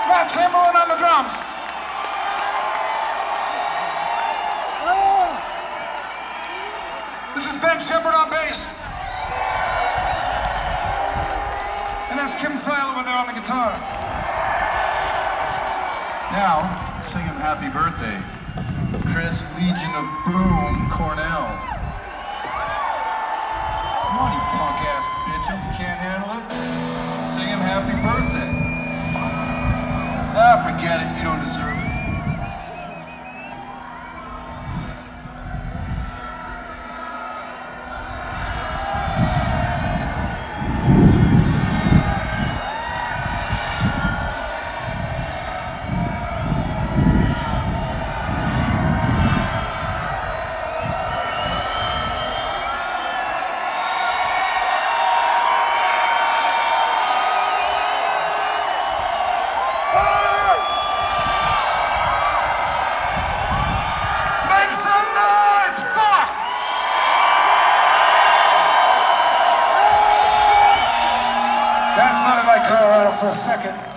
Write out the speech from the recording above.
Matt Chamberlain on the drums. This is Ben Shepherd on bass. And that's Kim Thayil over there on the guitar. Now, sing him happy birthday. Chris Legion of Boom Cornell. Come on, you punk-ass bitches, you can't handle it? Sing him happy birthday. Ah, forget it, you don't deserve it. That sounded like Colorado for a second.